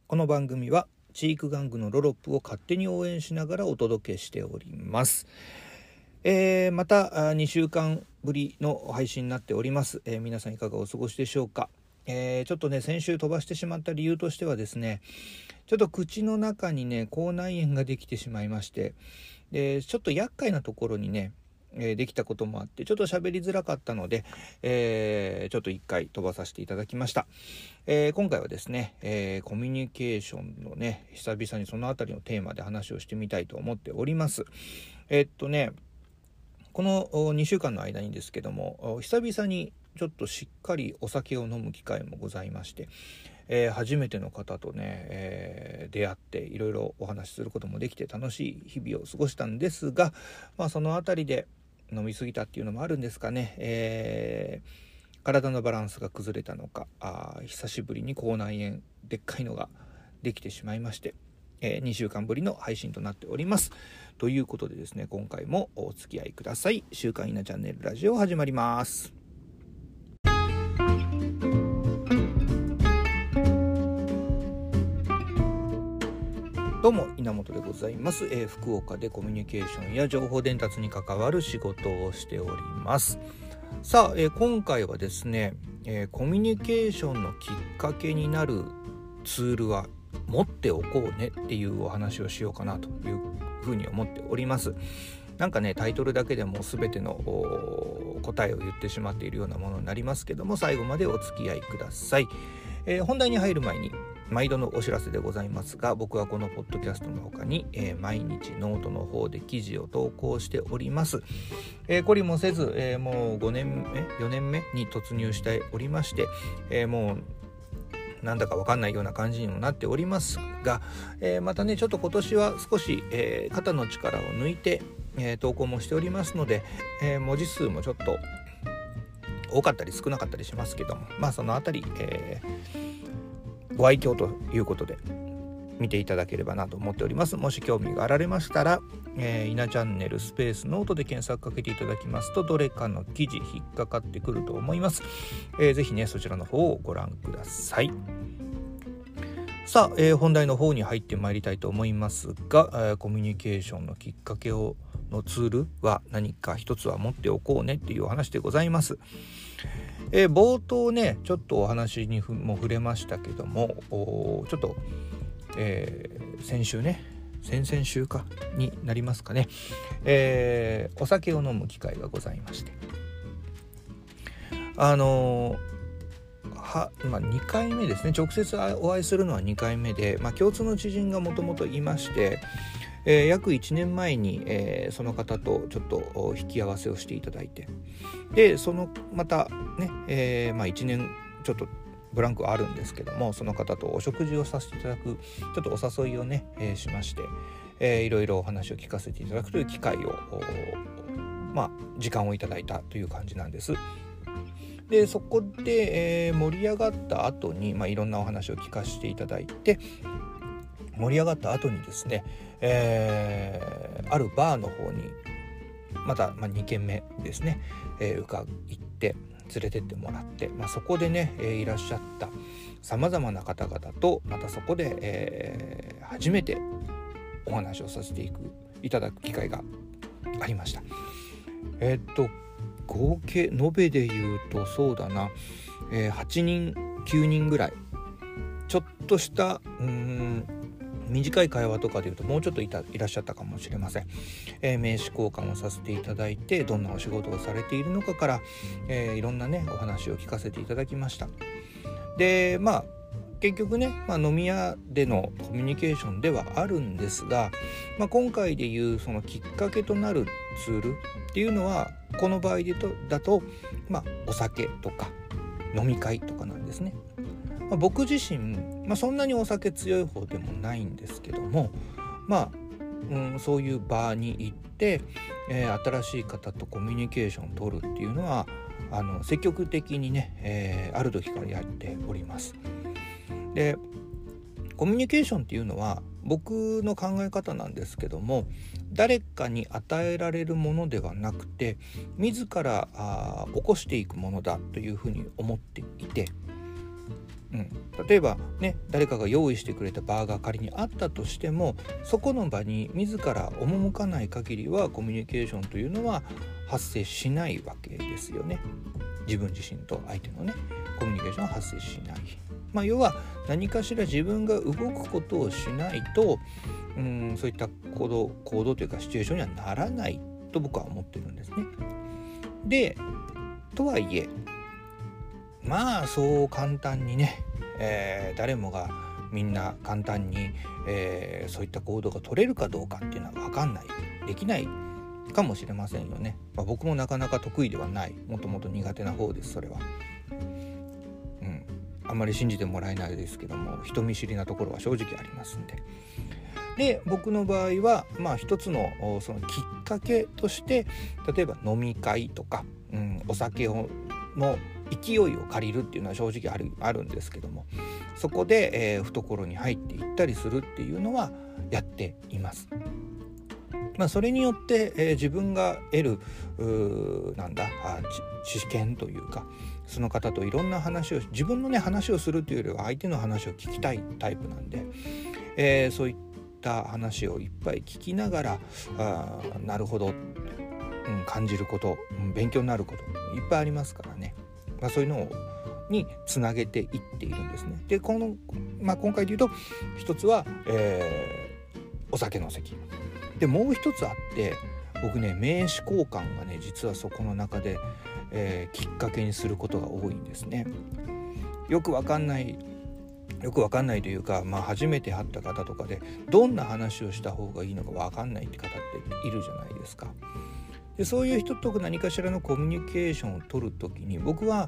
この番組は知育玩具のロロップを勝手に応援しながらお届けしております。また2週間ぶりの配信になっております。皆さんいかがお過ごしでしょうか。ちょっとね先週飛ばしてしまった理由としてはですね、ちょっと口の中にね口内炎ができてしまいまして、ちょっと厄介なところにねできたこともあってちょっと喋りづらかったので、ちょっと一回飛ばさせていただきました。今回はですね、コミュニケーションのね久々にそのあたりのテーマで話をしてみたいと思っております。この2週間の間にですけども、久々にちょっとしっかりお酒を飲む機会もございまして、初めての方とね、出会っていろいろお話しすることもできて楽しい日々を過ごしたんですが、そのあたりで飲み過ぎたっていうのもあるんですかね、体のバランスが崩れたのか、久しぶりに口内炎でっかいのができてしまいまして、2週間ぶりの配信となっております。ということでですね、今回もお付き合いください。週刊稲チャンネルラジオ始まります。どうも稲本でございます。福岡でコミュニケーションや情報伝達に関わる仕事をしております。さあ、今回はですね、コミュニケーションのきっかけになるツールは持っておこうねっていうお話をしようかなというふうに思っております。なんかねタイトルだけでも全ての答えを言ってしまっているようなものになりますけども、最後までお付き合いください。本題に入る前に毎度のお知らせでございますが、僕はこのポッドキャストの他に、毎日ノートの方で記事を投稿しております。懲りもせず、もう4年目に突入しておりまして、もうなんだか分かんないような感じにもなっておりますが、またねちょっと今年は少し、肩の力を抜いて、投稿もしておりますので、文字数もちょっと多かったり少なかったりしますけども、そのあたり、ご愛嬌ということで見ていただければなと思っております。もし興味があられましたら、稲チャンネルスペースノートで検索かけていただきますとどれかの記事引っかかってくると思います。ぜひねそちらの方をご覧ください。さあ、本題の方に入ってまいりたいと思いますが、コミュニケーションのきっかけのツールは何か一つは持っておこうねっていうお話でございます。冒頭ねちょっとお話にも触れましたけども、ちょっと、先々週かになりますかね、お酒を飲む機会がございまして、2回目ですね。直接お会いするのは2回目で、共通の知人がもともといまして、約1年前に、その方とちょっと引き合わせをしていただいて、でそのまたね、1年ちょっとブランクはあるんですけども、その方とお食事をさせていただくちょっとお誘いをね、しまして、いろいろお話を聞かせていただくという機会を時間をいただいたという感じなんです。でそこで、盛り上がった後に、いろんなお話を聞かせていただいて、盛り上がった後にですね、あるバーの方にまた、2軒目ですね、伺って連れてってもらって、そこでね、いらっしゃったさまざまな方々とまたそこで、初めてお話をさせていただく機会がありました。合計延べで言うとそうだな、8人9人ぐらい、ちょっとした短い会話とかでいうともうちょっといらっしゃったかもしれません。名刺交換をさせていただいて、どんなお仕事をされているのかから、いろんなねお話を聞かせていただきました。で結局ね、飲み屋でのコミュニケーションではあるんですが、今回でいうそのきっかけとなるツールっていうのはこの場合だとお酒とか飲み会とかなんですね。僕自身、そんなにお酒強い方でもないんですけども、そういう場に行って、新しい方とコミュニケーションを取るっていうのは積極的にね、ある時からやっております。でコミュニケーションっていうのは僕の考え方なんですけども、誰かに与えられるものではなくて自ら起こしていくものだというふうに思っていて、 例えばね、誰かが用意してくれた場が仮にあったとしても、そこの場に自ら赴かない限りはコミュニケーションというのは発生しないわけですよね。自分自身と相手のねコミュニケーションは発生しない。要は何かしら自分が動くことをしないとそういった行動というかシチュエーションにはならないと僕は思ってるんですね。でとはいえそう簡単にね、誰もがみんな簡単に、そういった行動が取れるかどうかっていうのは分かんない、できないかもしれませんよね。僕もなかなか得意ではない、もともと苦手な方です。それはあんまり信じてもらえないですけども、人見知りなところは正直ありますんで。で僕の場合は一つのそのきっかけとして、例えば飲み会とか、お酒の勢いを借りるっていうのは正直あるんですけども、そこで、懐に入っていったりするっていうのはやっています。それによって、自分が得る知見というか、その方といろんな話を、自分のね話をするというよりは相手の話を聞きたいタイプなんで、そういった話をいっぱい聞きながらなるほど、感じること、勉強になることいっぱいありますからね。そういうのにつなげていっているんですね。で今回で言うと一つは、お酒の席で、もう一つあって、僕ね名刺交換がね実はそこの中で、きっかけにすることが多いんですね。よくわかんないというか、初めて会った方とかでどんな話をした方がいいのかわかんないって方っているじゃないですか。でそういう人と何かしらのコミュニケーションを取るときに、僕は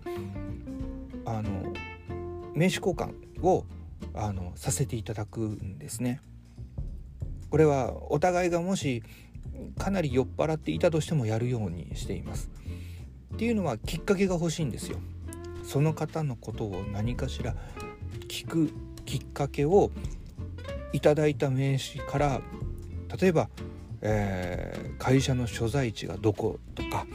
名刺交換をさせていただくんですね。これはお互いがもしかなり酔っ払っていたとしてもやるようにしています。っていうのはきっかけが欲しいんですよ。その方のことを何かしら聞くきっかけをいただいた名刺から、例えば会社の所在地がどことか、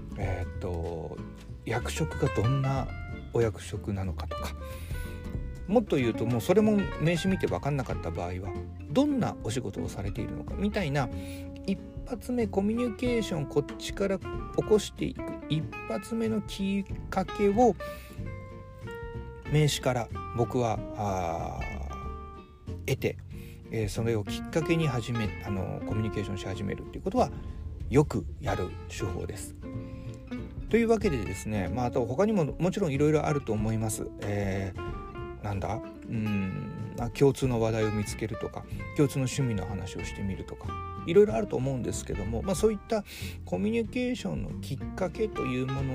役職がどんなお役職なのかとか、もっと言うともうそれも名刺見て分かんなかった場合はどんなお仕事をされているのかみたいな、一発目コミュニケーションこっちから起こしていく一発目のきっかけを名刺から僕は得て、それをきっかけにコミュニケーションし始めるっていうことはよくやる手法です。というわけでですね、あと他にももちろんいろいろあると思います。共通の話題を見つけるとか、共通の趣味の話をしてみるとか、いろいろあると思うんですけども、そういったコミュニケーションのきっかけというも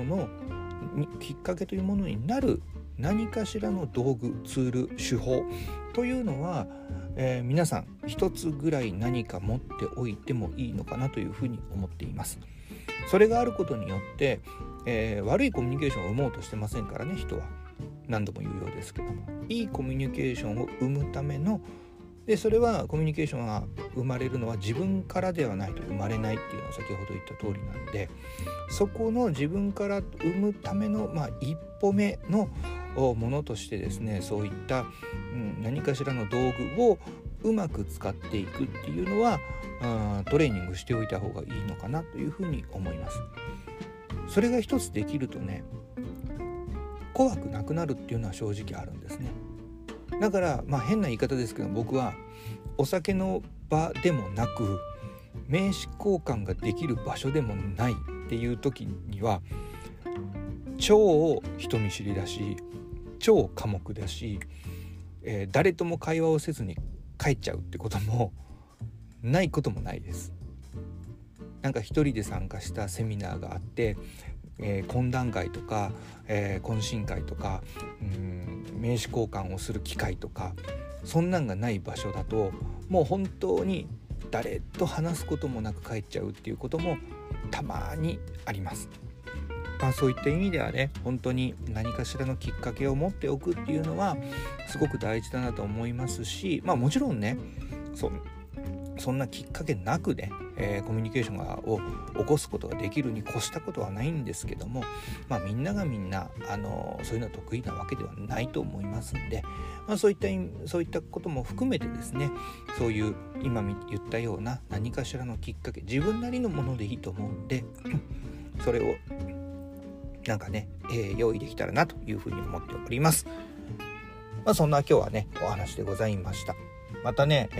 のになる何かしらの道具、ツール、手法というのは、皆さん一つぐらい何か持っておいてもいいのかなというふうに思っています。それがあることによって、悪いコミュニケーションを生もうとしてませんからね、人は。何度も言うようですけども、いいコミュニケーションを生むためので、それはコミュニケーションが生まれるのは自分からではないと生まれないっていうのは先ほど言った通りなんで、そこの自分から生むための、一歩目のものとしてですね、そういった、何かしらの道具をうまく使っていくっていうのはトレーニングしておいた方がいいのかなというふうに思います。それが一つできるとね、怖くなくなるっていうのは正直あるんですね。だから変な言い方ですけど、僕はお酒の場でもなく名刺交換ができる場所でもないっていう時には超人見知りだし、超寡黙だし、誰とも会話をせずに帰っちゃうってこともないこともないです。一人で参加したセミナーがあって、懇談会とか、懇親会とか、名刺交換をする機会とか、そんなんがない場所だともう本当に誰と話すこともなく帰っちゃうっていうこともたまにあります。そういった意味ではね、本当に何かしらのきっかけを持っておくっていうのはすごく大事だなと思いますし、もちろんね、 そんなきっかけなくね、コミュニケーションを起こすことができるに越したことはないんですけども、みんながみんなそういうのは得意なわけではないと思いますんで、そういったことも含めてですね、そういう今言ったような何かしらのきっかけ、自分なりのものでいいと思うんでそれをなんかね、用意できたらなというふうに思っております。そんな今日はねお話でございました。またね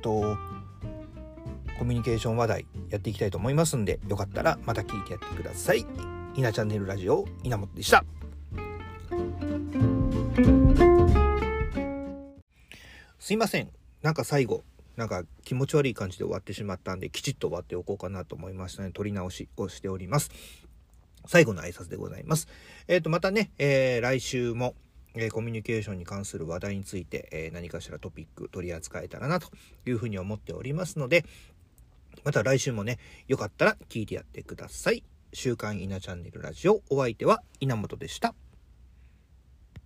コミュニケーション話題やっていきたいと思いますんで、よかったらまた聞いてやってください。稲チャンネルラジオ稲本でした。すいません、なんか最後気持ち悪い感じで終わってしまったんで、きちっと終わっておこうかなと思いましたので、撮り直しをしております。最後の挨拶でございます。またね、来週もコミュニケーションに関する話題について、何かしらトピック取り扱えたらなというふうに思っておりますので、また来週もね、よかったら聞いてやってください。週刊稲チャンネルラジオ、お相手は稲本でした。